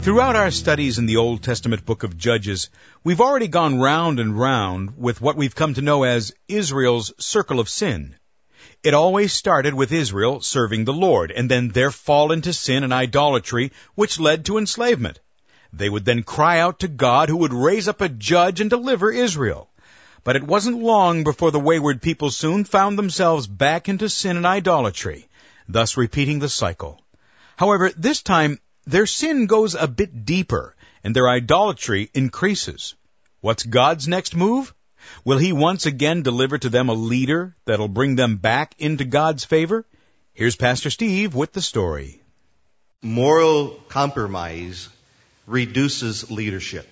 Throughout our studies in the Old Testament book of Judges, we've already gone round and round with what we've come to know as Israel's circle of sin. It always started with Israel serving the Lord, and then their fall into sin and idolatry, which led to enslavement. They would then cry out to God, who would raise up a judge and deliver Israel. But it wasn't long before the wayward people soon found themselves back into sin and idolatry, thus repeating the cycle. However, this time, their sin goes a bit deeper, and their idolatry increases. What's God's next move? Will He once again deliver to them a leader that'll bring them back into God's favor? Here's Pastor Steve with the story. Moral compromise reduces leadership.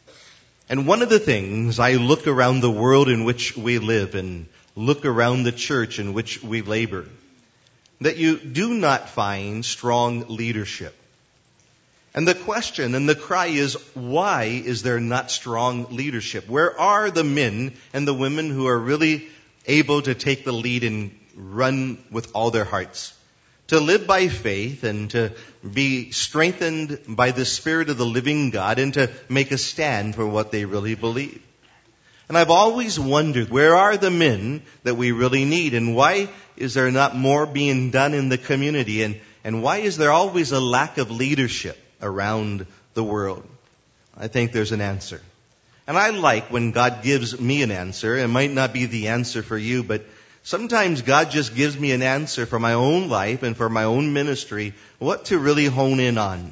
And one of the things, I look around the world in which we live and look around the church in which we labor, that you do not find strong leadership. And the question and the cry is, why is there not strong leadership? Where are the men and the women who are really able to take the lead and run with all their hearts? To live by faith and to be strengthened by the Spirit of the living God and to make a stand for what they really believe. And I've always wondered, where are the men that we really need? And why is there not more being done in the community? And why is there always a lack of leadership around the world? I think there's an answer. And I like when God gives me an answer. It might not be the answer for you, but sometimes God just gives me an answer for my own life and for my own ministry, what to really hone in on.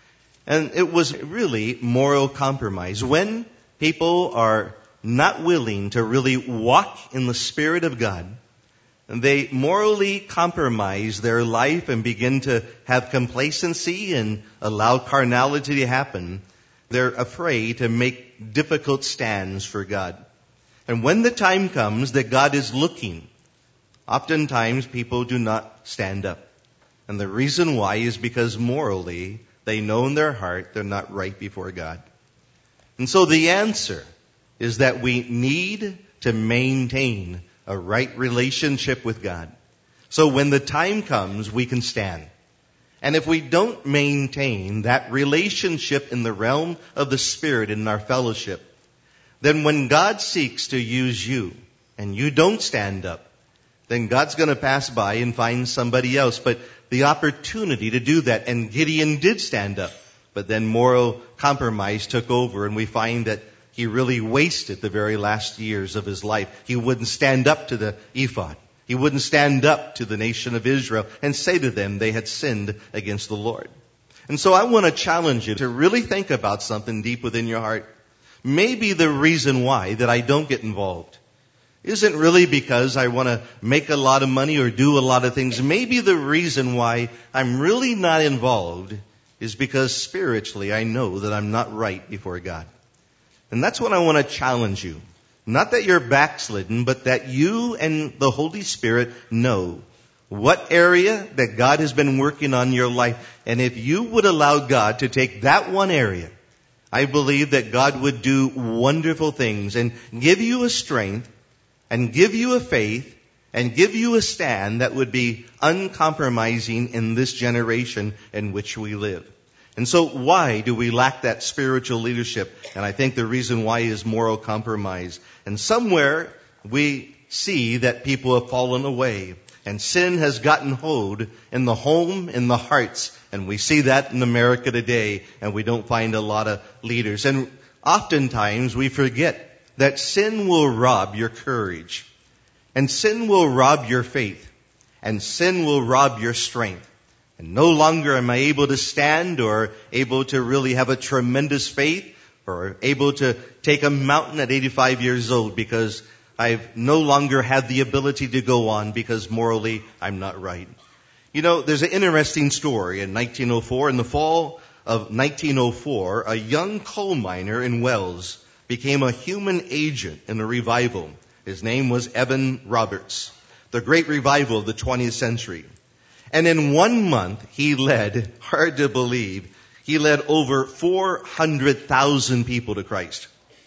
And it was really moral compromise. When people are not willing to really walk in the Spirit of God, and they morally compromise their life and begin to have complacency and allow carnality to happen, they're afraid to make difficult stands for God. And when the time comes that God is looking, oftentimes people do not stand up. And the reason why is because morally, they know in their heart they're not right before God. And so the answer is that we need to maintain a right relationship with God. So when the time comes, we can stand. And if we don't maintain that relationship in the realm of the Spirit in our fellowship, then when God seeks to use you and you don't stand up, then God's going to pass by and find somebody else. But the opportunity to do that, and Gideon did stand up, but then moral compromise took over, and we find that he really wasted the very last years of his life. He wouldn't stand up to the ephod. He wouldn't stand up to the nation of Israel and say to them they had sinned against the Lord. And so I want to challenge you to really think about something deep within your heart. Maybe the reason why that I don't get involved isn't really because I want to make a lot of money or do a lot of things. Maybe the reason why I'm really not involved is because spiritually I know that I'm not right before God. And that's what I want to challenge you. Not that you're backslidden, but that you and the Holy Spirit know what area that God has been working on your life. And if you would allow God to take that one area, I believe that God would do wonderful things and give you a strength and give you a faith and give you a stand that would be uncompromising in this generation in which we live. And so why do we lack that spiritual leadership? And I think the reason why is moral compromise. And somewhere we see that people have fallen away. And sin has gotten hold in the home, in the hearts. And we see that in America today. And we don't find a lot of leaders. And oftentimes we forget that sin will rob your courage. And sin will rob your faith. And sin will rob your strength. And no longer am I able to stand or able to really have a tremendous faith or able to take a mountain at 85 years old because I've no longer had the ability to go on because morally I'm not right. You know, there's an interesting story in 1904. In the fall of 1904, a young coal miner in Wales became a human agent in a revival. His name was Evan Roberts, the great revival of the 20th century. And in 1 month, he led, hard to believe, he led over 400,000 people to Christ.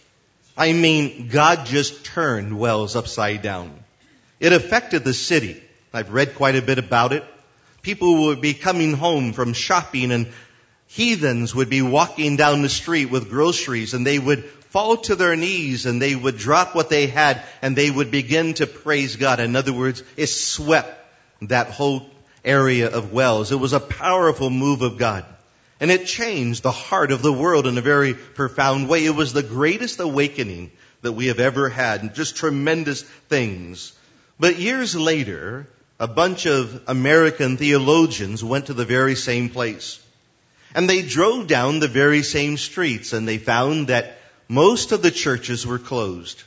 I mean, God just turned Wales upside down. It affected the city. I've read quite a bit about it. People would be coming home from shopping and heathens would be walking down the street with groceries, and they would fall to their knees and they would drop what they had and they would begin to praise God. In other words, it swept that whole area of Wells. It was a powerful move of God. And it changed the heart of the world in a very profound way. It was the greatest awakening that we have ever had, and just tremendous things. But years later, a bunch of American theologians went to the very same place. And they drove down the very same streets, and they found that most of the churches were closed.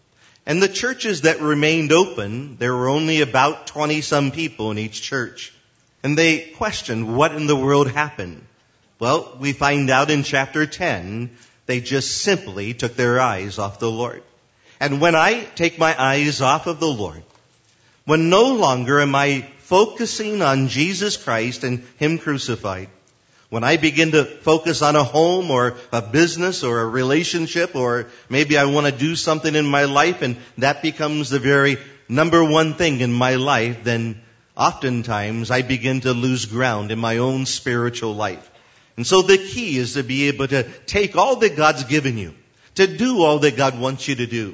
And the churches that remained open, there were only about 20-some people in each church. And they questioned what in the world happened. Well, we find out in chapter 10, they just simply took their eyes off the Lord. And when I take my eyes off of the Lord, when no longer am I focusing on Jesus Christ and Him crucified, when I begin to focus on a home or a business or a relationship, or maybe I want to do something in my life and that becomes the very number one thing in my life, then oftentimes I begin to lose ground in my own spiritual life. And so the key is to be able to take all that God's given you, to do all that God wants you to do,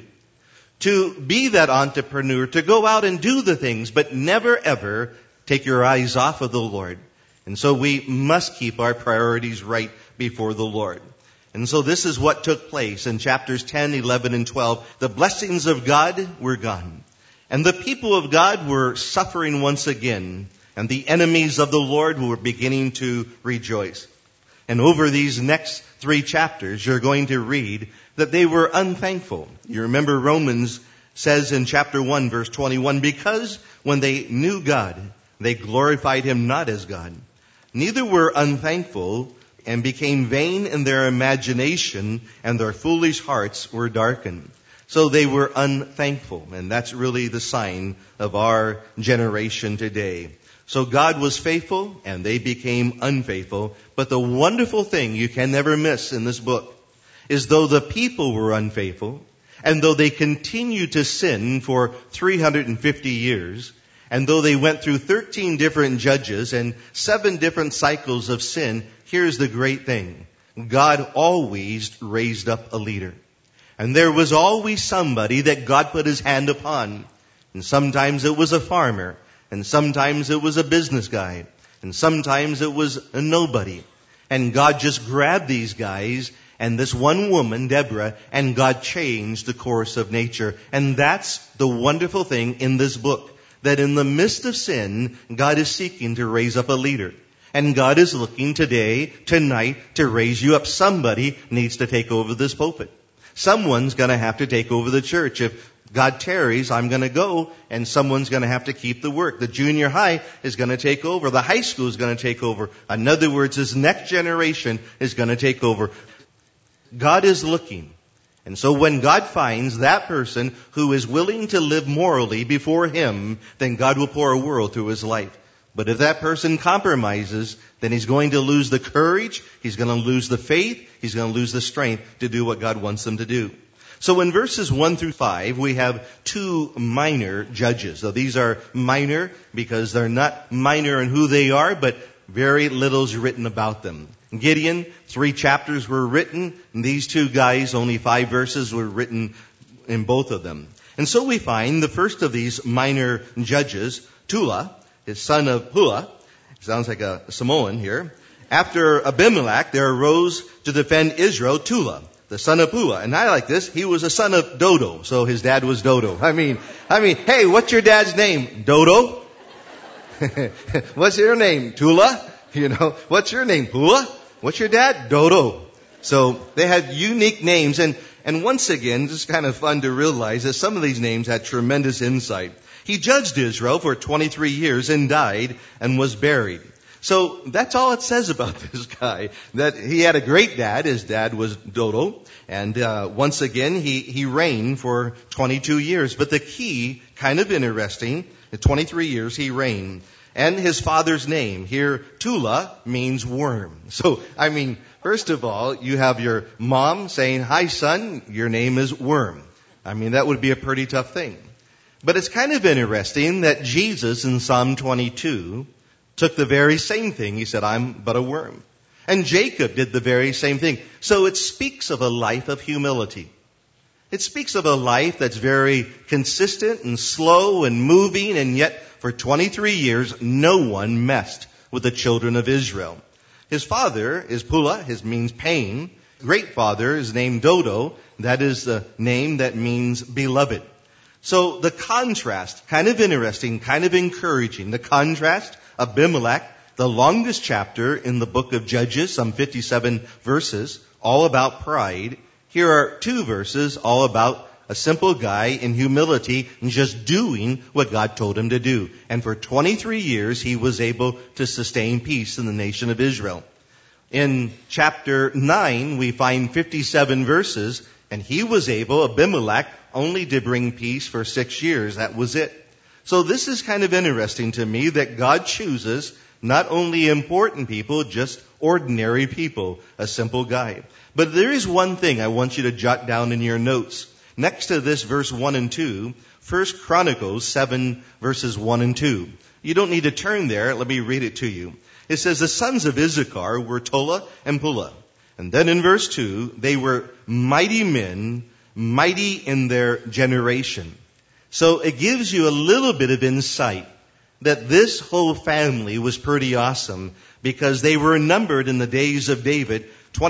to be that entrepreneur, to go out and do the things, but never ever take your eyes off of the Lord. And so we must keep our priorities right before the Lord. And so this is what took place in chapters 10, 11, and 12. The blessings of God were gone. And the people of God were suffering once again. And the enemies of the Lord were beginning to rejoice. And over these next 3 chapters, you're going to read that they were unthankful. You remember Romans says in chapter 1, verse 21, because when they knew God, they glorified Him not as God. Neither were unthankful and became vain in their imagination, and their foolish hearts were darkened. So they were unthankful, and that's really the sign of our generation today. So God was faithful, and they became unfaithful. But the wonderful thing you can never miss in this book is though the people were unfaithful, and though they continued to sin for 350 years, and though they went through 13 different judges and 7 different cycles of sin, here's the great thing. God always raised up a leader. And there was always somebody that God put His hand upon. And sometimes it was a farmer. And sometimes it was a business guy. And sometimes it was a nobody. And God just grabbed these guys and this one woman, Deborah, and God changed the course of nature. And that's the wonderful thing in this book. That in the midst of sin, God is seeking to raise up a leader. And God is looking today, tonight, to raise you up. Somebody needs to take over this pulpit. Someone's going to have to take over the church. If God tarries, I'm going to go, and someone's going to have to keep the work. The junior high is going to take over. The high school is going to take over. In other words, this next generation is going to take over. God is looking. And so when God finds that person who is willing to live morally before Him, then God will pour a world through his life. But if that person compromises, then he's going to lose the courage, he's going to lose the faith, he's going to lose the strength to do what God wants him to do. So in verses 1 through 5, we have 2 minor judges. So these are minor because they're not minor in who they are, but very little's written about them. Gideon, 3 chapters were written, and these 2 guys, only 5 verses were written in both of them. And so we find the first of these minor judges, Tola, his son of Pua, sounds like a Samoan here. After Abimelech, there arose to defend Israel Tola, the son of Pua. And I like this, he was a son of Dodo, so his dad was Dodo. I mean, hey, what's your dad's name? Dodo? What's your name? Tula? What's your name? Pua? What's your dad? Dodo. So they had unique names. And once again, it's kind of fun to realize that some of these names had tremendous insight. He judged Israel for 23 years and died and was buried. So that's all it says about this guy. That he had a great dad. His dad was Dodo. And once again, he reigned for 22 years. But the key, kind of interesting, in 23 years he reigned. And his father's name here, Tula, means worm. So, first of all, you have your mom saying, hi son, your name is Worm. That would be a pretty tough thing. But it's kind of interesting that Jesus in Psalm 22 took the very same thing. He said, I'm but a worm. And Jacob did the very same thing. So it speaks of a life of humility. It speaks of a life that's very consistent and slow and moving, and yet for 23 years, no one messed with the children of Israel. His father is Pula, his means pain. Great father is named Dodo. That is the name that means beloved. So the contrast, kind of interesting, kind of encouraging. The contrast, Abimelech, the longest chapter in the book of Judges, some 57 verses, all about pride. Here are 2 verses all about a simple guy in humility and just doing what God told him to do. And for 23 years, he was able to sustain peace in the nation of Israel. In chapter 9, we find 57 verses, and he was able, Abimelech, only to bring peace for 6 years. That was it. So this is kind of interesting to me that God chooses not only important people, just ordinary people, a simple guy. But there is one thing I want you to jot down in your notes. Next to this verse 1 and 2, 1 Chronicles 7 verses 1 and 2. You don't need to turn there. Let me read it to you. It says, the sons of Issachar were Tola and Pula. And then in verse 2, they were mighty men, mighty in their generation. So it gives you a little bit of insight that this whole family was pretty awesome because they were numbered in the days of David,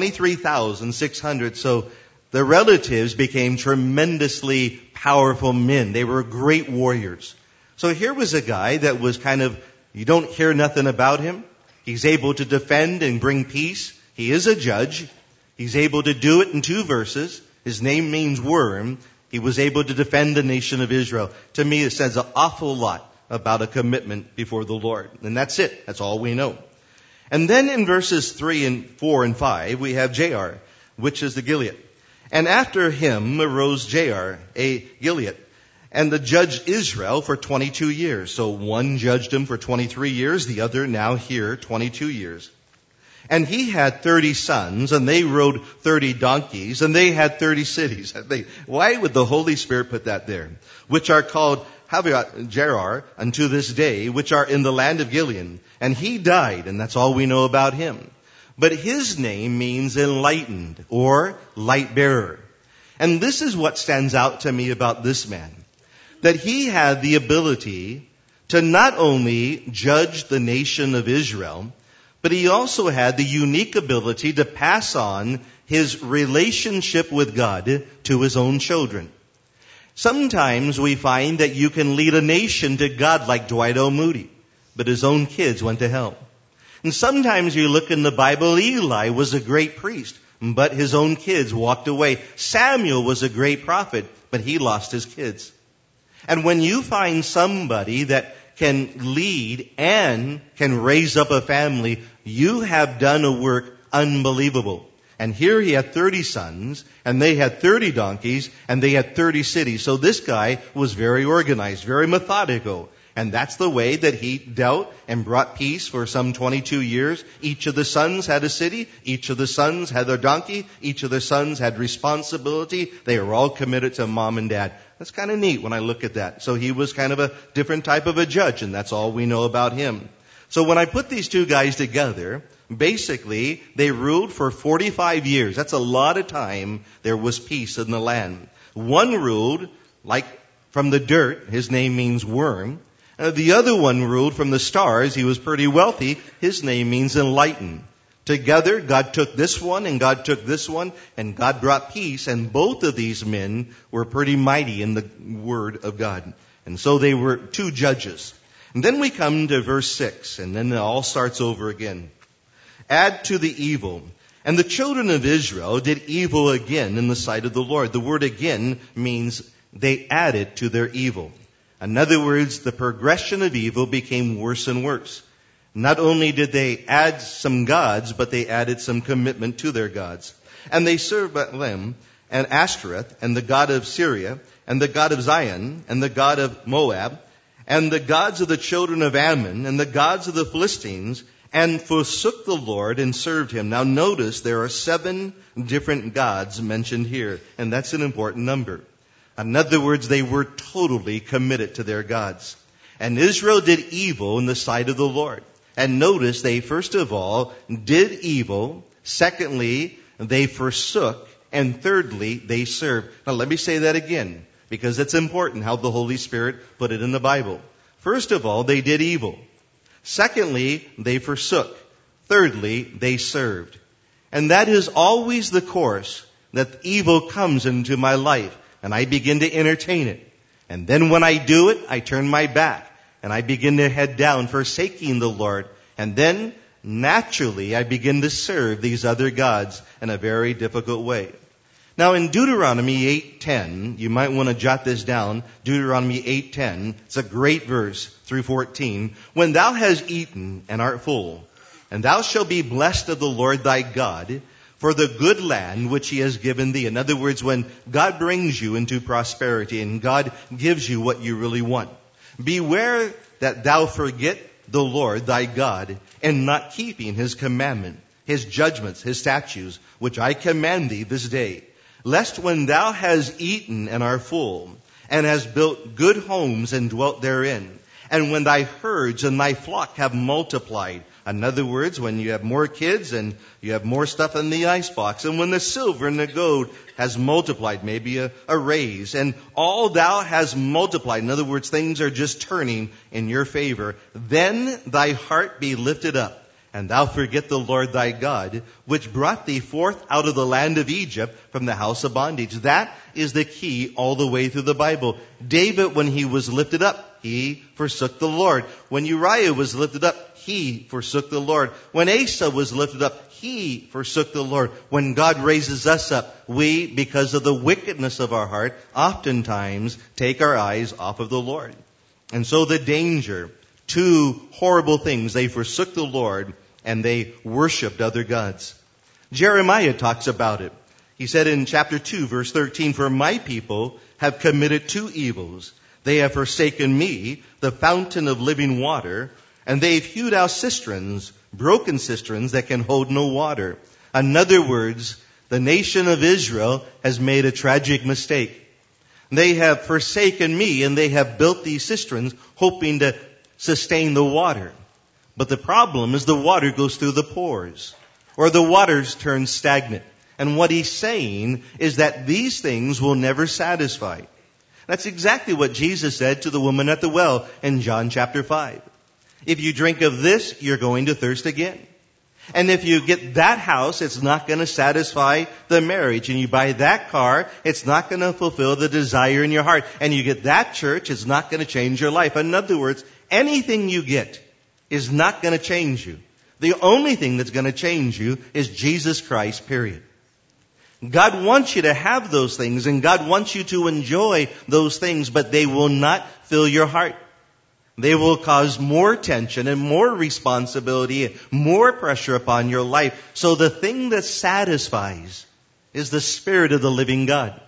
23,600. So the relatives became tremendously powerful men. They were great warriors. So here was a guy that was kind of, you don't hear nothing about him. He's able to defend and bring peace. He is a judge. He's able to do it in 2 verses. His name means worm. He was able to defend the nation of Israel. To me, it says an awful lot about a commitment before the Lord. And that's it. That's all we know. And then in verses 3 and 4 and 5, we have Jair, which is the Gilead. And after him arose Jair, a Gilead, and the judged Israel for 22 years. So one judged him for 23 years, the other now here 22 years. And he had 30 sons, and they rode 30 donkeys, and they had 30 cities. Why would the Holy Spirit put that there? Which are called Gerar unto this day, which are in the land of Gilead. And he died, and that's all we know about him. But his name means enlightened, or light bearer. And this is what stands out to me about this man. That he had the ability to not only judge the nation of Israel, but he also had the unique ability to pass on his relationship with God to his own children. Sometimes we find that you can lead a nation to God like Dwight L. Moody, but his own kids went to hell. And sometimes you look in the Bible, Eli was a great priest, but his own kids walked away. Samuel was a great prophet, but he lost his kids. And when you find somebody that can lead and can raise up a family, you have done a work unbelievable. And here he had 30 sons, and they had 30 donkeys, and they had 30 cities. So this guy was very organized, very methodical. And that's the way that he dealt and brought peace for some 22 years. Each of the sons had a city. Each of the sons had their donkey. Each of the sons had responsibility. They were all committed to mom and dad. That's kind of neat when I look at that. So he was kind of a different type of a judge, and that's all we know about him. So when I put these 2 guys together, basically they ruled for 45 years. That's a lot of time there was peace in the land. One ruled like from the dirt. His name means worm. The other one ruled from the stars. He was pretty wealthy. His name means enlightened. Together, God took this one and God took this one, and God brought peace. And both of these men were pretty mighty in the word of God. And so they were 2 judges. And then we come to verse 6, and then it all starts over again. Add to the evil. And the children of Israel did evil again in the sight of the Lord. The word again means they added to their evil. In other words, the progression of evil became worse and worse. Not only did they add some gods, but they added some commitment to their gods. And they served Baalim and Ashtoreth and the god of Syria and the god of Zion and the god of Moab and the gods of the children of Ammon and the gods of the Philistines, and forsook the Lord and served him. Now notice there are 7 different gods mentioned here, and that's an important number. In other words, they were totally committed to their gods. And Israel did evil in the sight of the Lord. And notice they first of all did evil. Secondly, they forsook. And thirdly, they served. Now let me say that again, because it's important how the Holy Spirit put it in the Bible. First of all, they did evil. Secondly, they forsook. Thirdly, they served. And that is always the course that evil comes into my life, and I begin to entertain it. And then when I do it, I turn my back, and I begin to head down, forsaking the Lord. And then, naturally, I begin to serve these other gods in a very difficult way. Now in Deuteronomy 8:10, you might want to jot this down, Deuteronomy 8:10, it's a great verse, through 14. When thou hast eaten and art full, and thou shalt be blessed of the Lord thy God, for the good land which he has given thee. In other words, when God brings you into prosperity and God gives you what you really want, beware that thou forget the Lord thy God, and not keeping his commandment, his judgments, his statutes, which I command thee this day. Lest when thou hast eaten and art full, and hast built good homes and dwelt therein, and when thy herds and thy flock have multiplied. In other words, when you have more kids and you have more stuff in the icebox, and when the silver and the gold has multiplied, maybe a raise, and all thou hast multiplied, in other words, things are just turning in your favor, then thy heart be lifted up, and thou forget the Lord thy God, which brought thee forth out of the land of Egypt from the house of bondage. That is the key all the way through the Bible. David, when he was lifted up, he forsook the Lord. When Uriah was lifted up, he forsook the Lord. When Asa was lifted up, he forsook the Lord. When God raises us up, we, because of the wickedness of our heart, oftentimes take our eyes off of the Lord. And so the danger, two horrible things, they forsook the Lord and they worshipped other gods. Jeremiah talks about it. He said in chapter 2, verse 13, for my people have committed two evils. They have forsaken me, the fountain of living water, and they've hewed out cisterns, broken cisterns that can hold no water. In other words, the nation of Israel has made a tragic mistake. They have forsaken me, and they have built these cisterns hoping to sustain the water. But the problem is the water goes through the pores, or the waters turn stagnant. And what he's saying is that these things will never satisfy. That's exactly what Jesus said to the woman at the well in John chapter 5. If you drink of this, you're going to thirst again. And if you get that house, it's not going to satisfy the marriage. And you buy that car, it's not going to fulfill the desire in your heart. And you get that church, it's not going to change your life. In other words, anything you get is not going to change you. The only thing that's going to change you is Jesus Christ, period. God wants you to have those things, and God wants you to enjoy those things, but they will not fill your heart. They will cause more tension and more responsibility and more pressure upon your life. So the thing that satisfies is the Spirit of the living God.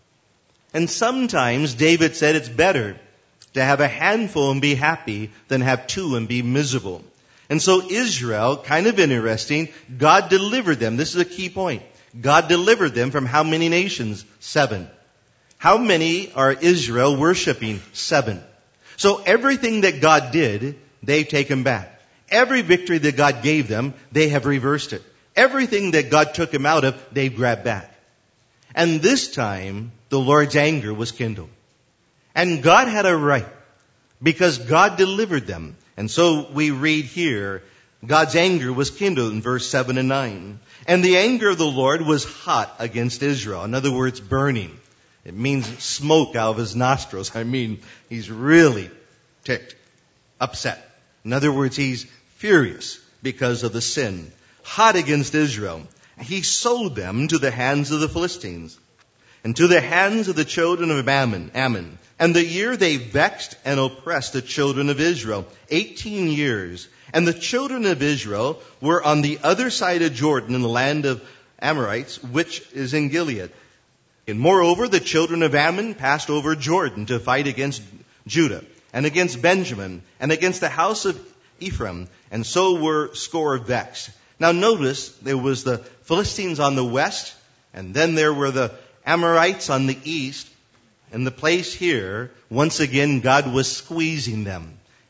And sometimes David said it's better to have a handful and be happy than have two and be miserable. And so Israel, kind of interesting, God delivered them. This is a key point. God delivered them from how many nations? 7. How many are Israel worshiping? 7. So everything that God did, they've taken back. Every victory that God gave them, they have reversed it. Everything that God took them out of, they've grabbed back. And this time, the Lord's anger was kindled. And God had a right, because God delivered them. And so we read here, God's anger was kindled in verse 7 and 9. And the anger of the Lord was hot against Israel. In other words, burning. It means smoke out of his nostrils. I mean, he's really ticked, upset. In other words, he's furious because of the sin. Hot against Israel. He sold them to the hands of the Philistines, and to the hands of the children of Ammon. And the year they vexed and oppressed the children of Israel, 18 years. And the children of Israel were on the other side of Jordan in the land of Amorites, which is in Gilead. And moreover, the children of Ammon passed over Jordan to fight against Judah and against Benjamin and against the house of Ephraim. And so were sore vexed. Now notice, there was the Philistines on the west, and then there were the Amorites on the east. And the place here, once again, God was squeezing them.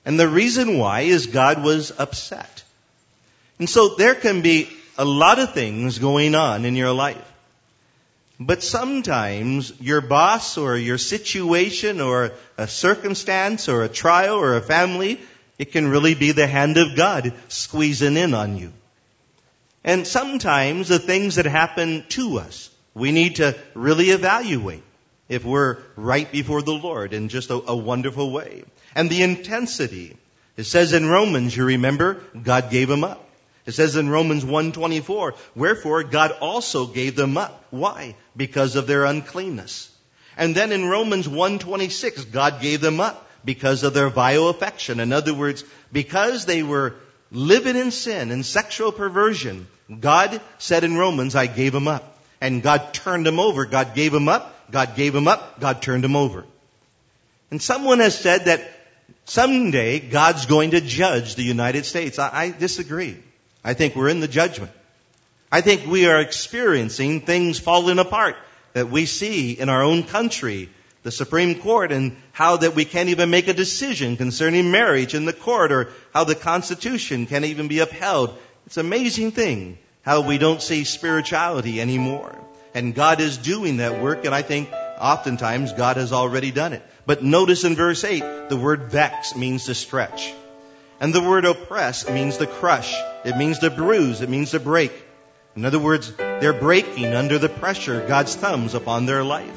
And the reason why is God was upset. And so there can be a lot of things going on in your life. But sometimes your boss or your situation or a circumstance or a trial or a family, it can really be the hand of God squeezing in on you. And sometimes the things that happen to us, we need to really evaluate if we're right before the Lord in just a wonderful way. And the intensity. It says in Romans, you remember, God gave them up. It says in Romans 1:24, wherefore God also gave them up. Why? Because of their uncleanness. And then in Romans 1:26, God gave them up because of their vile affection. In other words, because they were living in sin and sexual perversion, God said in Romans, I gave them up. And God turned them over. God gave them up. God gave them up. God turned them over. And someone has said that someday God's going to judge the United States. I disagree. I think we're in the judgment. I think we are experiencing things falling apart that we see in our own country, the Supreme Court, and how that we can't even make a decision concerning marriage in the court, or how the Constitution can't even be upheld. It's an amazing thing how we don't see spirituality anymore. And God is doing that work, and I think oftentimes God has already done it. But notice in verse 8, the word vex means to stretch. And the word oppress means to crush. It means to bruise. It means to break. In other words, they're breaking under the pressure, God's thumbs upon their life.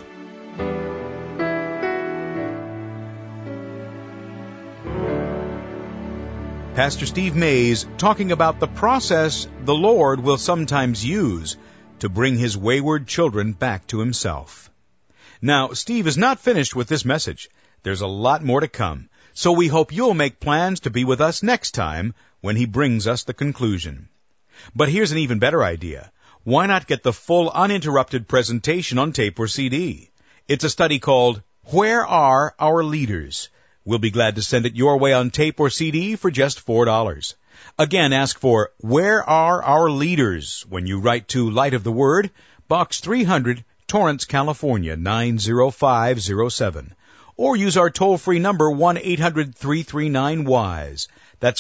Pastor Steve Mays talking about the process the Lord will sometimes use to bring His wayward children back to Himself. Now, Steve is not finished with this message. There's a lot more to come. So we hope you'll make plans to be with us next time when he brings us the conclusion. But here's an even better idea. Why not get the full uninterrupted presentation on tape or CD? It's a study called Where Are Our Leaders? We'll be glad to send it your way on tape or CD for just $4. Again, ask for Where Are Our Leaders when you write to Light of the Word, Box 300, Torrance, California, 90507. Or use our toll-free number 1-800-339-WISE. That's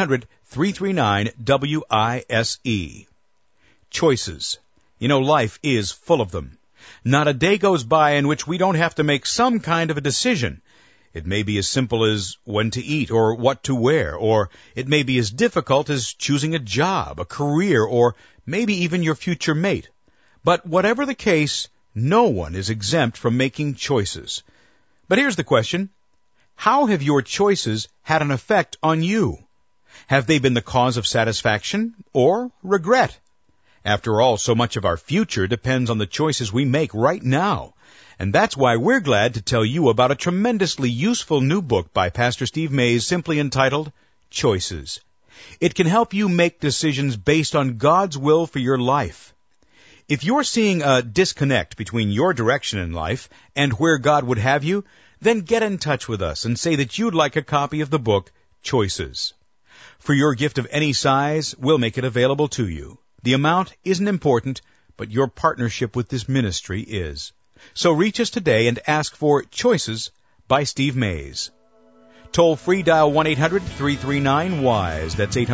1-800-339-WISE. Choices. You know, life is full of them. Not a day goes by in which we don't have to make some kind of a decision. It may be as simple as when to eat or what to wear, or it may be as difficult as choosing a job, a career, or maybe even your future mate. But whatever the case, no one is exempt from making choices. But here's the question. How have your choices had an effect on you? Have they been the cause of satisfaction or regret? After all, so much of our future depends on the choices we make right now. And that's why we're glad to tell you about a tremendously useful new book by Pastor Steve Mays, simply entitled Choices. It can help you make decisions based on God's will for your life. If you're seeing a disconnect between your direction in life and where God would have you, then get in touch with us and say that you'd like a copy of the book, Choices. For your gift of any size, we'll make it available to you. The amount isn't important, but your partnership with this ministry is. So reach us today and ask for Choices by Steve Mays. Toll free, dial 1-800-339-WISE. That's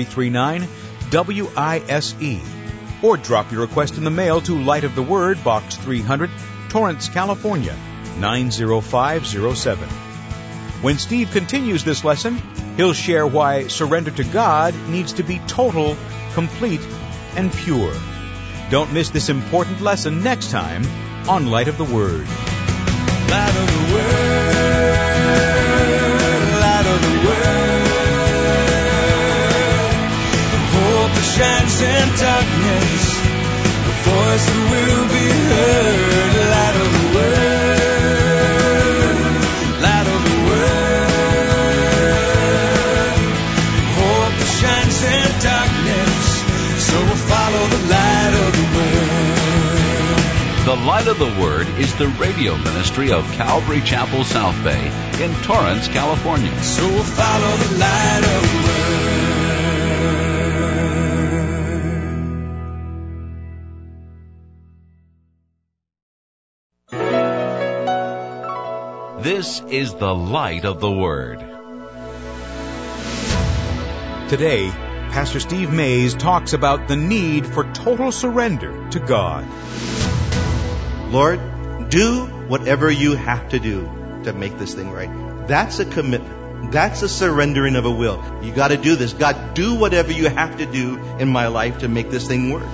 800-339-WISE. Or drop your request in the mail to Light of the Word, Box 300, Torrance, California, 90507. When Steve continues this lesson, he'll share why surrender to God needs to be total, complete, and pure. Don't miss this important lesson next time on Light of the Word. Light of the Word, light of the Word, the hope that shines in darkness, the voice that will be heard. Light of the Word, light of the Word, hope that shines in darkness, so we'll follow the light of the Word. The Light of the Word is the radio ministry of Calvary Chapel South Bay in Torrance, California. So we'll follow the light of the Word. This is the Light of the Word. Today, Pastor Steve Mays talks about the need for total surrender to God. Lord, do whatever you have to do to make this thing right. That's a commitment. That's a surrendering of a will. You got to do this. God, do whatever you have to do in my life to make this thing work.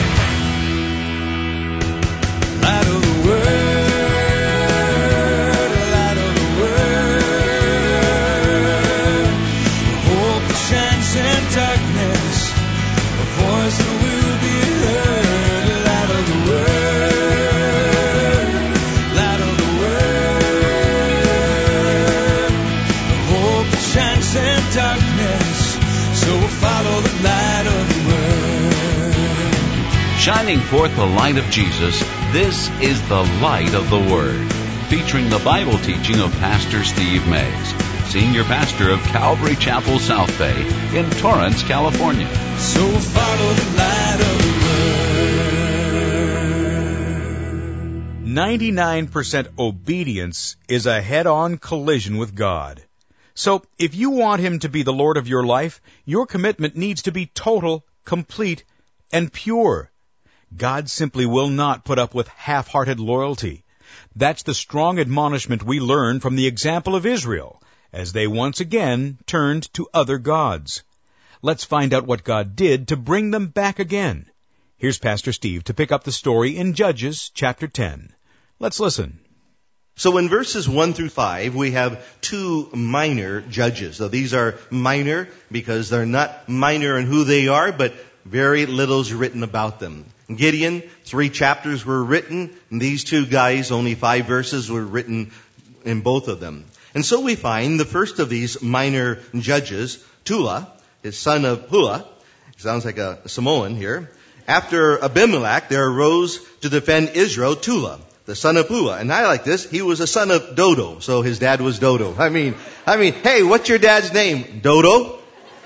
Light of the world, light of the world, hope that shines in darkness, a voice that will be heard. Light of the world, light of the world, hope that shines in darkness, so we'll follow the light of the world. Shining forth the light of Jesus, this is the Light of the Word, featuring the Bible teaching of Pastor Steve Mays, Senior Pastor of Calvary Chapel South Bay in Torrance, California. So follow the light of the Word. 99% obedience is a head-on collision with God. So, if you want Him to be the Lord of your life, your commitment needs to be total, complete, and pure. God simply will not put up with half-hearted loyalty. That's the strong admonishment we learn from the example of Israel, as they once again turned to other gods. Let's find out what God did to bring them back again. Here's Pastor Steve to pick up the story in Judges chapter 10. Let's listen. So in verses 1 through 5, we have two minor judges. So these are minor because they're not minor in who they are, but very little's written about them. Gideon, 3 chapters were written, and these two guys, only 5 verses were written in both of them. And so we find the first of these minor judges, Tula, his son of Pua, sounds like a Samoan here. After Abimelech, there arose to defend Israel Tula, the son of Pua. And I like this, he was a son of Dodo, so his dad was Dodo. I mean, hey, what's your dad's name? Dodo?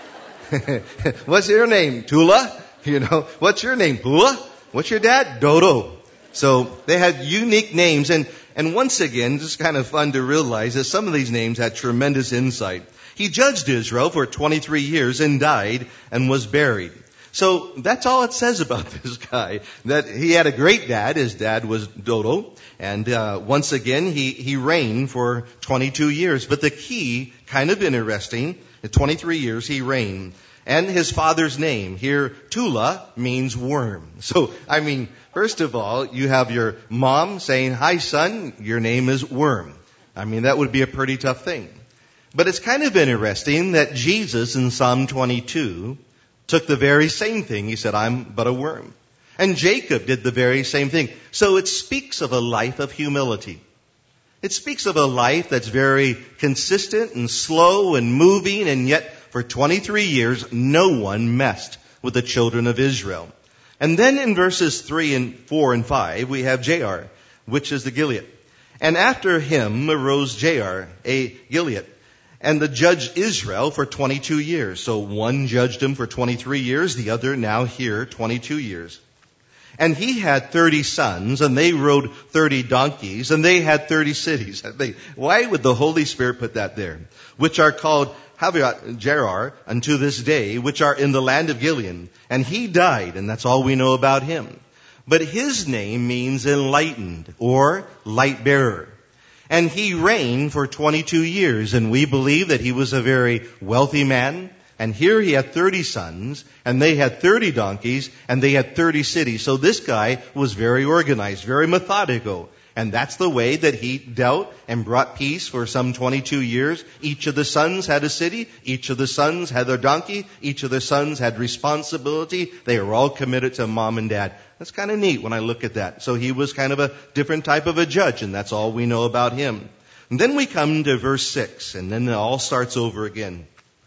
What's your name? Tula? What's your name? Pua? What's your dad? Dodo. So they had unique names, and once again, just kind of fun to realize that some of these names had tremendous insight. He judged Israel for 23 years and died and was buried. So that's all it says about this guy, that he had a great dad. His dad was Dodo, and once again, he reigned for 22 years. But the key, kind of interesting, in 23 years he reigned. And his father's name here, Tula, means worm. So, first of all, you have your mom saying, "Hi, son, your name is Worm." That would be a pretty tough thing. But it's kind of interesting that Jesus in Psalm 22 took the very same thing. He said, "I'm but a worm." And Jacob did the very same thing. So it speaks of a life of humility. It speaks of a life that's very consistent and slow and moving, and yet for 23 years, no one messed with the children of Israel. And then in verses 3 and 4 and 5, we have Jair, which is the Gilead. And after him arose Jair, a Gilead, and the judged Israel for 22 years. So one judged him for 23 years, the other now here 22 years. And he had 30 sons, and they rode 30 donkeys, and they had 30 cities. Why would the Holy Spirit put that there? Which are called Haviot Jerar unto this day, which are in the land of Gilead. And he died, and that's all we know about him. But his name means enlightened, or light bearer. And he reigned for 22 years, and we believe that he was a very wealthy man. And here he had 30 sons, and they had 30 donkeys, and they had 30 cities. So this guy was very organized, very methodical. And that's the way that he dealt and brought peace for some 22 years. Each of the sons had a city. Each of the sons had their donkey. Each of the sons had responsibility. They were all committed to mom and dad. That's kind of neat when I look at that. So he was kind of a different type of a judge, and that's all we know about him. And then we come to verse 6, and then it all starts over again.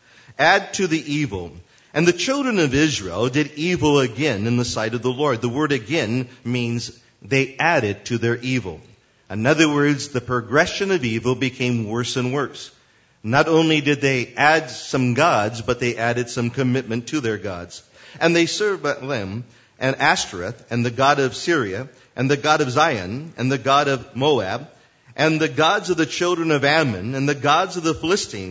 Add to the evil. And the children of Israel did evil again in the sight of the Lord. The word again means they added to their evil. In other words, the progression of evil became worse and worse. Not only did they add some gods, but they added some commitment to their gods. And they served Baalim and Ashtoreth and the god of Syria and the god of Zion and the god of Moab and the gods of the children of Ammon and the gods of the Philistines,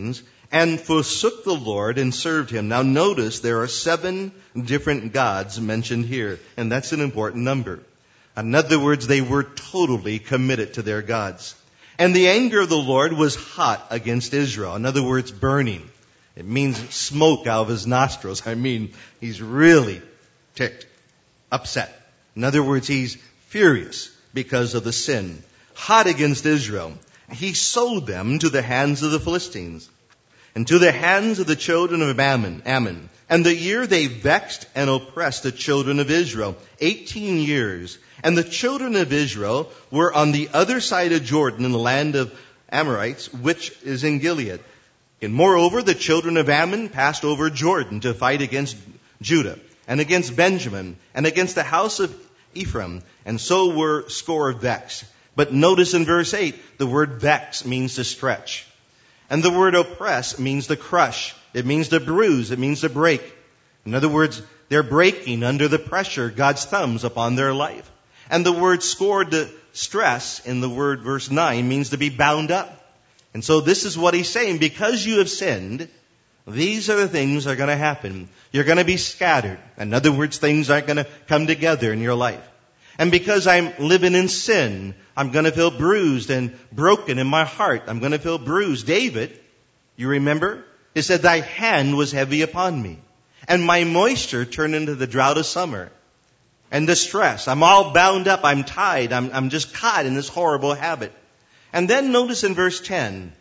and forsook the Lord and served him. Now notice there are 7 different gods mentioned here, and that's an important number. In other words, they were totally committed to their gods. And the anger of the Lord was hot against Israel. In other words, burning. It means smoke out of his nostrils. I mean, he's really ticked, upset. In other words, he's furious because of the sin. Hot against Israel. He sold them to the hands of the Philistines and to the hands of the children of Ammon. And the year they vexed and oppressed the children of Israel, 18 years. And the children of Israel were on the other side of Jordan in the land of Amorites, which is in Gilead. And moreover, the children of Ammon passed over Jordan to fight against Judah and against Benjamin and against the house of Ephraim. And so were score vexed. But notice in verse 8, the word vex means to stretch. And the word oppress means to crush. It means to bruise. It means to break. In other words, they're breaking under the pressure, God's thumbs upon their life. And the word scored to stress in the word verse 9 means to be bound up. And so this is what he's saying. Because you have sinned, these are the things that are going to happen. You're going to be scattered. In other words, things aren't going to come together in your life. And because I'm living in sin, I'm going to feel bruised and broken in my heart. I'm going to feel bruised. David, you remember? He said, thy hand was heavy upon me, and my moisture turned into the drought of summer. And the stress. I'm all bound up. I'm tied. I'm just caught in this horrible habit. And then notice in verse 10,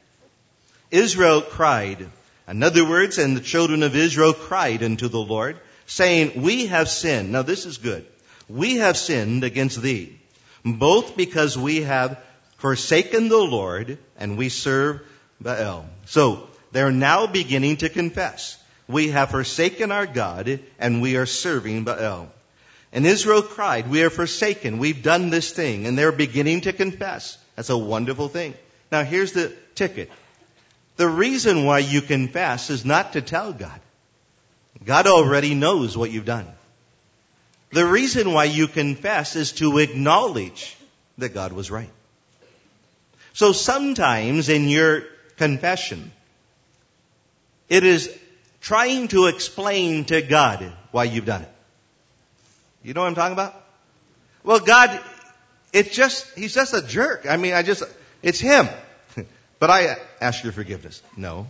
Israel cried. In other words, and the children of Israel cried unto the Lord, saying, we have sinned. Now this is good. We have sinned against thee, both because we have forsaken the Lord and we serve Baal. So they're now beginning to confess. We have forsaken our God and we are serving Baal. And Israel cried, we are forsaken. We've done this thing. And they're beginning to confess. That's a wonderful thing. Now here's the ticket. The reason why you confess is not to tell God. God already knows what you've done. The reason why you confess is to acknowledge that God was right. So sometimes in your confession, it is trying to explain to God why you've done it. You know what I'm talking about? Well, God, he's just a jerk. I mean, it's him. But I ask your forgiveness. No.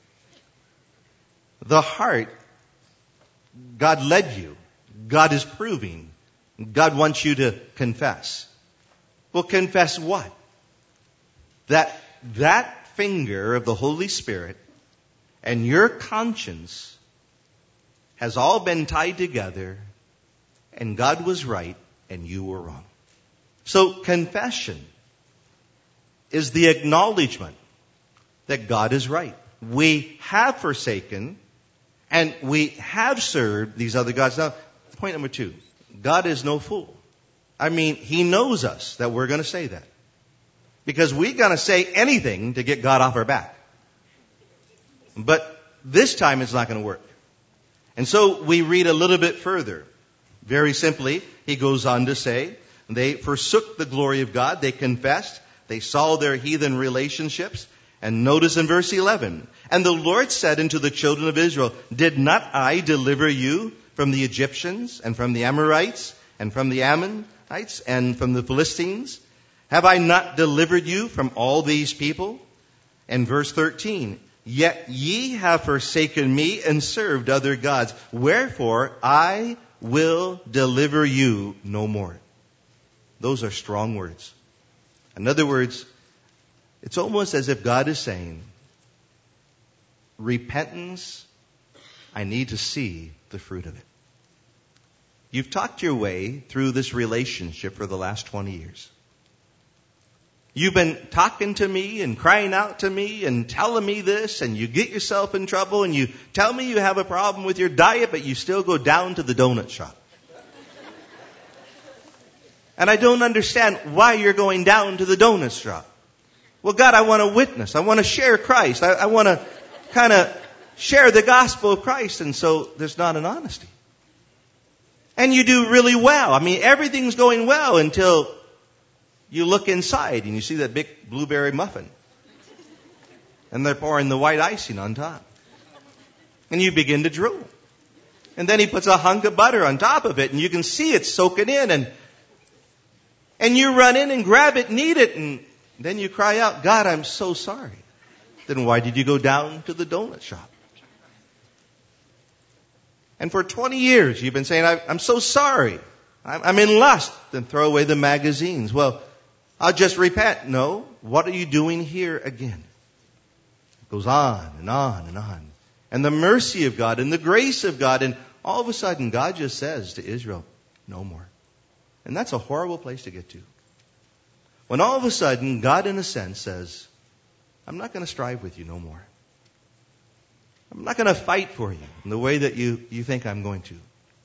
The heart, God led you. God is proving. God wants you to confess. Well, confess what? That finger of the Holy Spirit and your conscience has all been tied together, and God was right and you were wrong. So confession is the acknowledgement that God is right. We have forsaken and we have served these other gods. Now, point number 2. God is no fool. I mean, he knows us that we're going to say that. Because we're going to say anything to get God off our back. But this time it's not going to work. And so we read a little bit further. Very simply, he goes on to say, they forsook the glory of God. They confessed. They saw their heathen relationships. And notice in verse 11, and the Lord said unto the children of Israel, did not I deliver you from the Egyptians and from the Amorites and from the Ammonites and from the Philistines? Have I not delivered you from all these people? And verse 13, yet ye have forsaken me and served other gods. Wherefore I will deliver you no more. Those are strong words. In other words, it's almost as if God is saying, repentance, I need to see the fruit of it. You've talked your way through this relationship for the last 20 years. You've been talking to me and crying out to me and telling me this, and you get yourself in trouble and you tell me you have a problem with your diet, but you still go down to the donut shop. And I don't understand why you're going down to the donut shop. Well, God, I want to witness. I want to share Christ. I want to kind of share the gospel of Christ. And so there's not an honesty. And you do really well. I mean, everything's going well until you look inside and you see that big blueberry muffin. And they're pouring the white icing on top. And you begin to drool. And then he puts a hunk of butter on top of it, and you can see it soaking in. And you run in and grab it and eat it, and then you cry out, God, I'm so sorry. Then why did you go down to the donut shop? And for 20 years you've been saying, I'm so sorry. I'm in lust. Then throw away the magazines. Well, I'll just repent. No. What are you doing here again? It goes on and on and on. And the mercy of God and the grace of God. And all of a sudden God just says to Israel, no more. And that's a horrible place to get to. When all of a sudden God in a sense says, I'm not going to strive with you no more. I'm not going to fight for you in the way that you think I'm going to.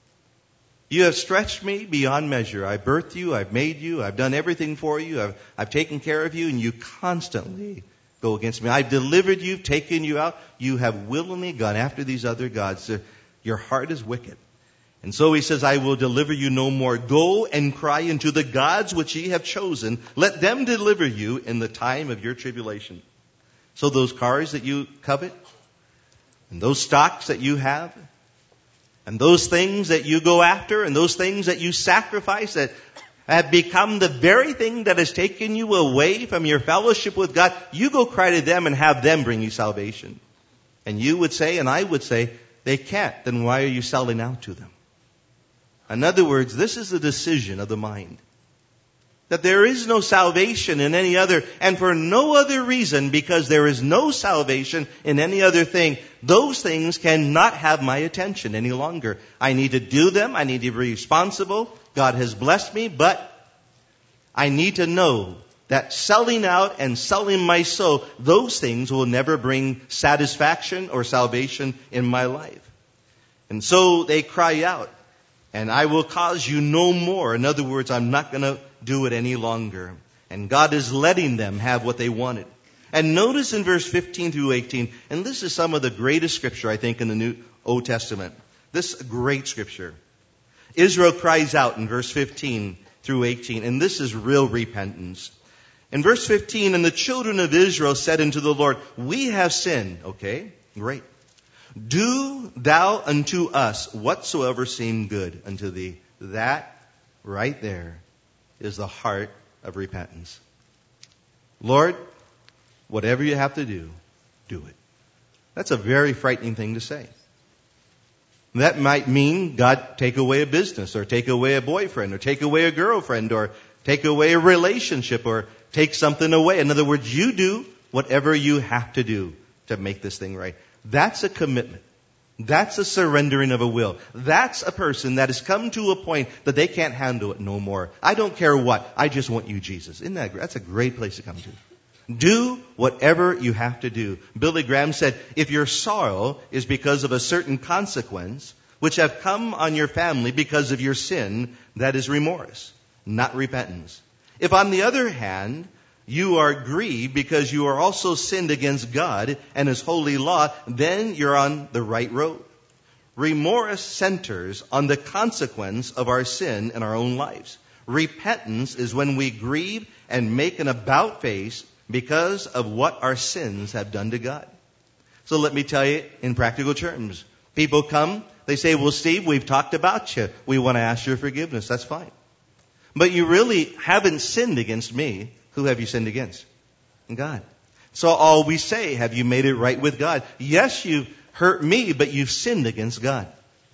You have stretched me beyond measure. I birthed you. I've made you. I've done everything for you. I've taken care of you, and you constantly go against me. I've delivered you, taken you out. You have willingly gone after these other gods. Your heart is wicked. And so he says, I will deliver you no more. Go and cry unto the gods which ye have chosen. Let them deliver you in the time of your tribulation. So those cars that you covet, and those stocks that you have, and those things that you go after, and those things that you sacrifice that have become the very thing that has taken you away from your fellowship with God, you go cry to them and have them bring you salvation. And you would say, and I would say, they can't. Then why are you selling out to them? In other words, this is the decision of the mind. That there is no salvation in any other, and for no other reason, because there is no salvation in any other thing. Those things cannot have my attention any longer. I need to do them. I need to be responsible. God has blessed me, but I need to know that selling out and selling my soul, those things will never bring satisfaction or salvation in my life. And so they cry out, and I will cause you no more. In other words, I'm not going to do it any longer. And God is letting them have what they wanted. And notice in verse 15 through 18, and this is some of the greatest scripture, I think, in the New Old Testament. This great scripture. Israel cries out in verse 15 through 18, and this is real repentance. In verse 15, and the children of Israel said unto the Lord, we have sinned. Okay, great. Do thou unto us whatsoever seem good unto thee. That right there is the heart of repentance. Lord, whatever you have to do, do it. That's a very frightening thing to say. That might mean, God, take away a business, or take away a boyfriend, or take away a girlfriend, or take away a relationship, or take something away. In other words, you do whatever you have to do to make this thing right. That's a commitment. That's a surrendering of a will. That's a person that has come to a point that they can't handle it no more. I don't care what. I just want you, Jesus. Isn't that great? That's a great place to come to. Do whatever you have to do. Billy Graham said, if your sorrow is because of a certain consequence which have come on your family because of your sin, that is remorse, not repentance. If on the other hand, you are grieved because you are also sinned against God and His holy law, then you're on the right road. Remorse centers on the consequence of our sin in our own lives. Repentance is when we grieve and make an about face because of what our sins have done to God. So let me tell you in practical terms. People come, they say, well, Steve, we've talked about you. We want to ask your forgiveness. That's fine. But you really haven't sinned against me. Who have you sinned against? God. So all we say, have you made it right with God? Yes, you've hurt me, but you've sinned against God.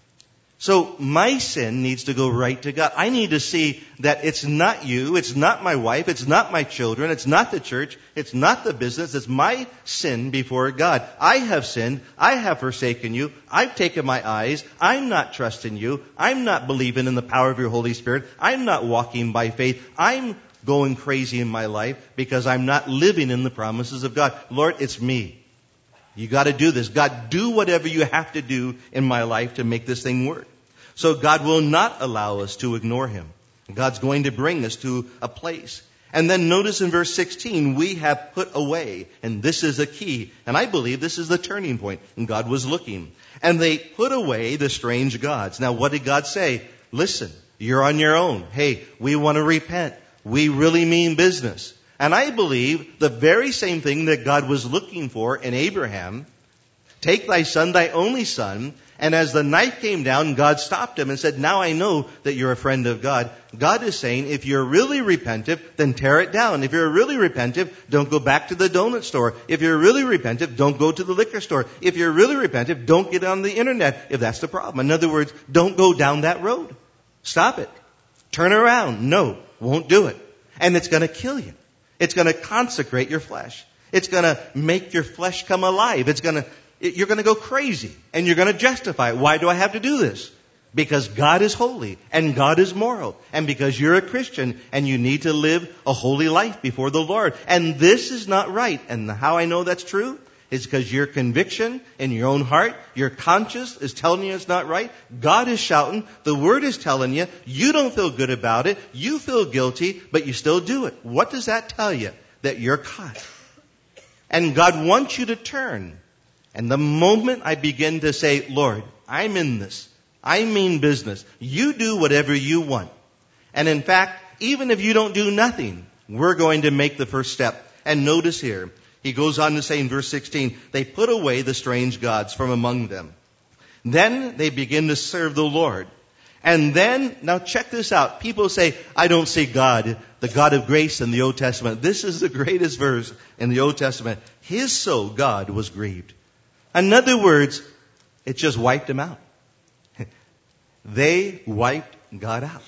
So my sin needs to go right to God. I need to see that it's not you, it's not my wife, it's not my children, it's not the church, it's not the business, it's my sin before God. I have sinned, I have forsaken you, I've taken my eyes, I'm not trusting you, I'm not believing in the power of your Holy Spirit, I'm not walking by faith, I'm going crazy in my life because I'm not living in the promises of God. Lord, it's me. You got to do this. God, do whatever you have to do in my life to make this thing work. So God will not allow us to ignore Him. God's going to bring us to a place. And then notice in verse 16, we have put away, and this is a key, and I believe this is the turning point, and God was looking. And they put away the strange gods. Now what did God say? Listen, you're on your own. Hey, we want to repent. We really mean business. And I believe the very same thing that God was looking for in Abraham, take thy son, thy only son, and as the knife came down, God stopped him and said, now I know that you're a friend of God. God is saying, if you're really repentive, then tear it down. If you're really repentive, don't go back to the donut store. If you're really repentive, don't go to the liquor store. If you're really repentive, don't get on the internet, if that's the problem. In other words, don't go down that road. Stop it. Turn around. No, won't do it. And it's going to kill you. It's going to consecrate your flesh. It's going to make your flesh come alive. You're going to go crazy, and you're going to justify it. Why do I have to do this? Because God is holy, and God is moral, and because you're a Christian, and you need to live a holy life before the Lord. And this is not right. And how I know that's true is because your conviction in your own heart, your conscience is telling you it's not right. God is shouting. The Word is telling you. You don't feel good about it. You feel guilty, but you still do it. What does that tell you? That you're caught. And God wants you to turn. And the moment I begin to say, Lord, I'm in this. I mean business. You do whatever you want. And in fact, even if you don't do nothing, we're going to make the first step. And notice here, he goes on to say in verse 16, they put away the strange gods from among them. Then they begin to serve the Lord. And then, now check this out. People say, I don't see God, the God of grace in the Old Testament. This is the greatest verse in the Old Testament. His soul, God, was grieved. In other words, it just wiped him out. They wiped God out.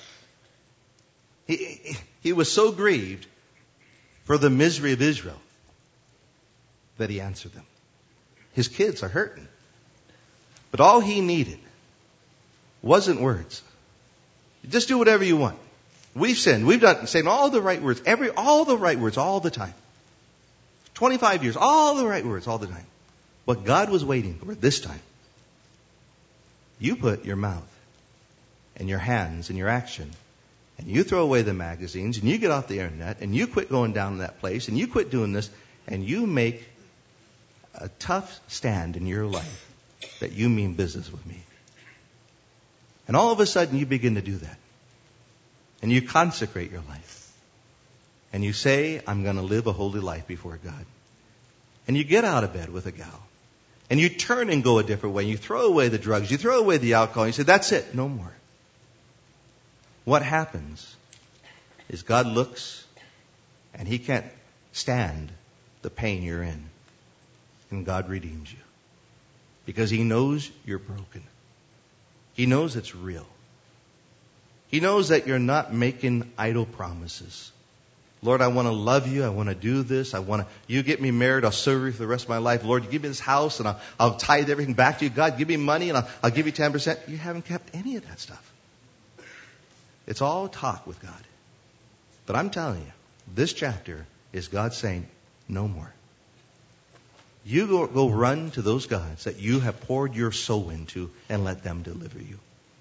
He was so grieved for the misery of Israel that he answered them. His kids are hurting. But all he needed wasn't words. Just do whatever you want. We've sinned. We've done saying all the right words, all the right words all the time. 25 years, all the right words all the time. What God was waiting for this time, you put your mouth and your hands and your action, and you throw away the magazines, and you get off the internet, and you quit going down to that place, and you quit doing this, and you make a tough stand in your life that you mean business with me. And all of a sudden you begin to do that. And you consecrate your life. And you say, I'm going to live a holy life before God. And you get out of bed with a gal. And you turn and go a different way. You throw away the drugs. You throw away the alcohol. You say, that's it. No more. What happens is God looks and He can't stand the pain you're in. And God redeems you. Because He knows you're broken. He knows it's real. He knows that you're not making idle promises. Lord, I want to love you. I want to do this. You get me married. I'll serve you for the rest of my life. Lord, you give me this house and I'll tithe everything back to you. God, give me money and I'll give you 10%. You haven't kept any of that stuff. It's all talk with God. But I'm telling you, this chapter is God saying, no more. You go run to those gods that you have poured your soul into and let them deliver you.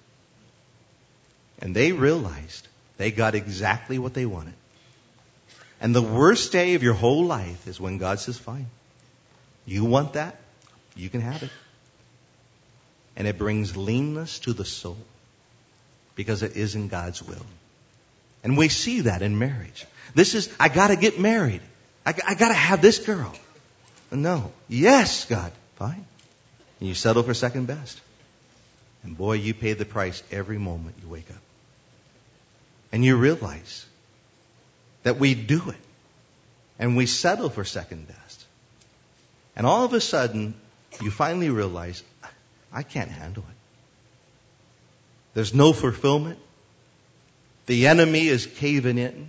And they realized they got exactly what they wanted. And the worst day of your whole life is when God says, fine. You want that? You can have it. And it brings leanness to the soul because it isn't God's will. And we see that in marriage. I got to get married. I got to have this girl. No. Yes, God. Fine. And you settle for second best. And boy, you pay the price every moment you wake up. And you realize that we do it. And we settle for second best. And all of a sudden, you finally realize, I can't handle it. There's no fulfillment. The enemy is caving in.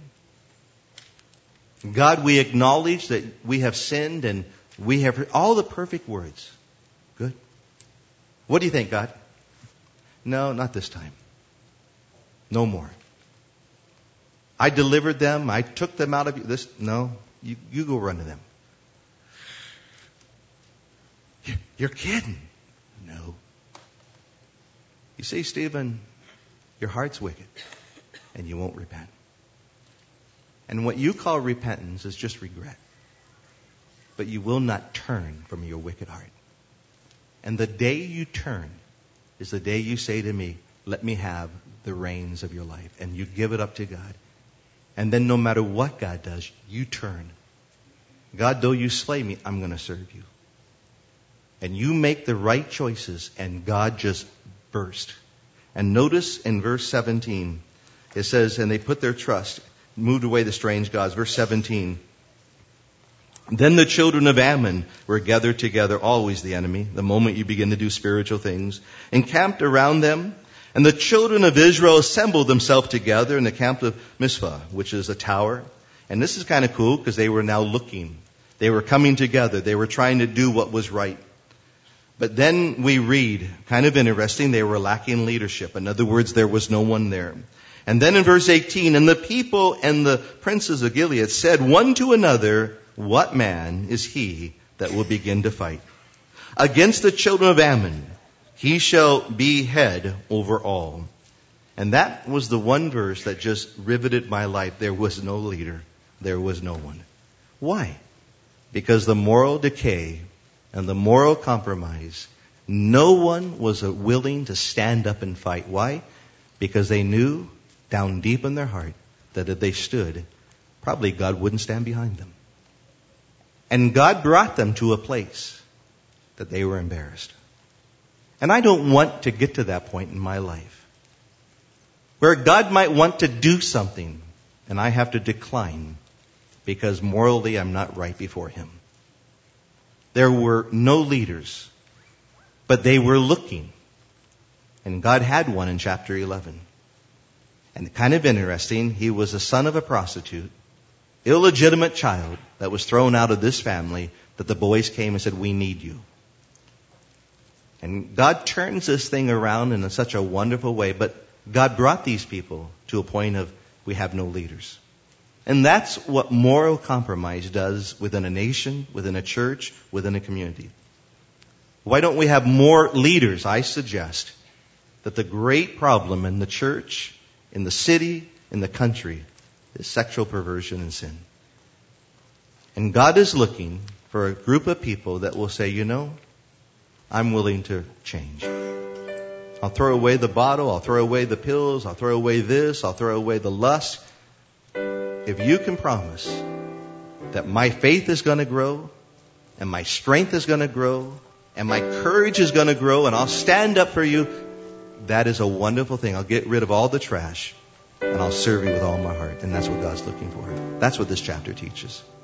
God, we acknowledge that we have sinned and we have all the perfect words. Good. What do you think, God? No, not this time. No more. I delivered them. I took them out of you. No, you go run to them. You're kidding. No. You see, Stephen, your heart's wicked and you won't repent. And what you call repentance is just regret. But you will not turn from your wicked heart. And the day you turn is the day you say to me, let me have the reins of your life. And you give it up to God. And then no matter what God does, you turn. God, though you slay me, I'm going to serve you. And you make the right choices, and God just burst. And notice in verse 17, it says, and they put their trust, moved away the strange gods. Verse 17. Then the children of Ammon were gathered together, always the enemy, the moment you begin to do spiritual things, encamped around them. And the children of Israel assembled themselves together in the camp of Mizpah, which is a tower. And this is kind of cool because they were now looking. They were coming together. They were trying to do what was right. But then we read, kind of interesting, they were lacking leadership. In other words, there was no one there. And then in verse 18, and the people and the princes of Gilead said one to another, what man is he that will begin to fight against the children of Ammon? He shall be head over all. And that was the one verse that just riveted my life. There was no leader. There was no one. Why? Because the moral decay and the moral compromise, no one was willing to stand up and fight. Why? Because they knew down deep in their heart that if they stood, probably God wouldn't stand behind them. And God brought them to a place that they were embarrassed. And I don't want to get to that point in my life where God might want to do something and I have to decline because morally I'm not right before Him. There were no leaders, but they were looking. And God had one in chapter 11. And kind of interesting, he was the son of a prostitute, illegitimate child that was thrown out of this family, that the boys came and said, we need you. And God turns this thing around in such a wonderful way, but God brought these people to a point of we have no leaders. And that's what moral compromise does within a nation, within a church, within a community. Why don't we have more leaders? I suggest that the great problem in the church, in the city, in the country, is sexual perversion and sin. And God is looking for a group of people that will say, you know, I'm willing to change. I'll throw away the bottle, I'll throw away the pills, I'll throw away this, I'll throw away the lust. If you can promise that my faith is going to grow, and my strength is going to grow, and my courage is going to grow, and I'll stand up for you, that is a wonderful thing. I'll get rid of all the trash, and I'll serve you with all my heart. And that's what God's looking for. That's what this chapter teaches.